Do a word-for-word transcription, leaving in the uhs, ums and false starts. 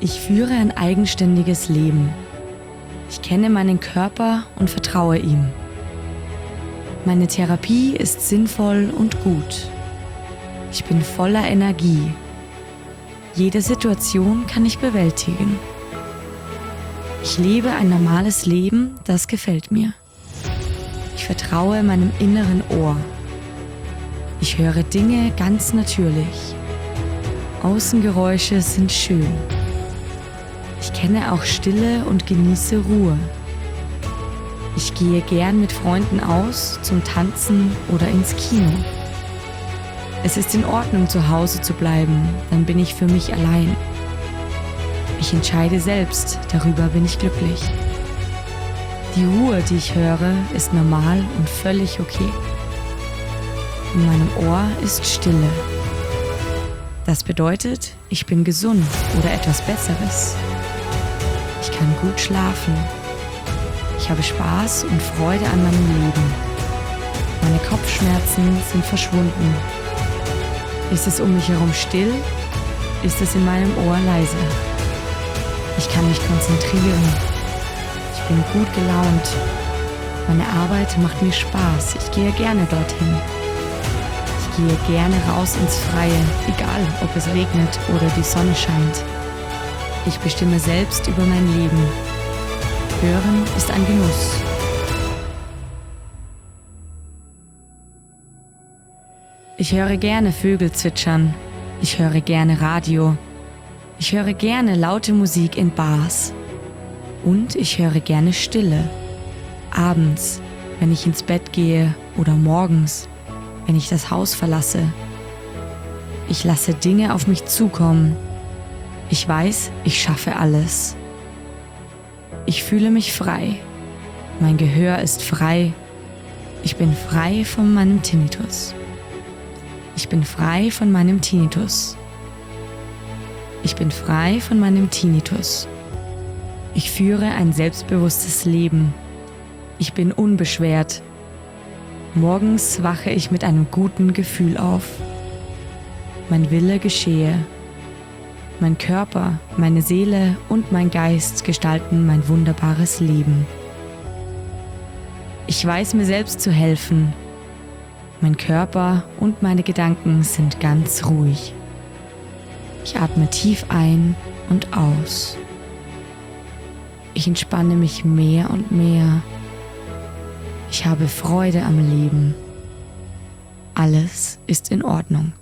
Ich führe ein eigenständiges Leben. Ich kenne meinen Körper und vertraue ihm. Meine Therapie ist sinnvoll und gut. Ich bin voller Energie. Jede Situation kann ich bewältigen. Ich lebe ein normales Leben, das gefällt mir. Ich vertraue meinem inneren Ohr. Ich höre Dinge ganz natürlich. Außengeräusche sind schön. Ich kenne auch Stille und genieße Ruhe. Ich gehe gern mit Freunden aus, zum Tanzen oder ins Kino. Es ist in Ordnung, zu Hause zu bleiben, dann bin ich für mich allein. Ich entscheide selbst, darüber bin ich glücklich. Die Ruhe, die ich höre, ist normal und völlig okay. In meinem Ohr ist Stille. Das bedeutet, ich bin gesund oder etwas Besseres. Ich kann gut schlafen. Ich habe Spaß und Freude an meinem Leben. Meine Kopfschmerzen sind verschwunden. Ist es um mich herum still? Ist es in meinem Ohr leise? Ich kann mich konzentrieren. Ich bin gut gelaunt. Meine Arbeit macht mir Spaß. Ich gehe gerne dorthin. Ich gehe gerne raus ins Freie, egal ob es regnet oder die Sonne scheint. Ich bestimme selbst über mein Leben. Hören ist ein Genuss. Ich höre gerne Vögel zwitschern. Ich höre gerne Radio. Ich höre gerne laute Musik in Bars. Und ich höre gerne Stille. Abends, wenn ich ins Bett gehe oder morgens, wenn ich das Haus verlasse. Ich lasse Dinge auf mich zukommen. Ich weiß, ich schaffe alles. Ich fühle mich frei. Mein Gehör ist frei. Ich bin frei von meinem Tinnitus. Ich bin frei von meinem Tinnitus. Ich bin frei von meinem Tinnitus. Ich führe ein selbstbewusstes Leben. Ich bin unbeschwert. Morgens wache ich mit einem guten Gefühl auf. Mein Wille geschehe. Mein Körper, meine Seele und mein Geist gestalten mein wunderbares Leben. Ich weiß mir selbst zu helfen. Mein Körper und meine Gedanken sind ganz ruhig. Ich atme tief ein und aus. Ich entspanne mich mehr und mehr. Ich habe Freude am Leben. Alles ist in Ordnung.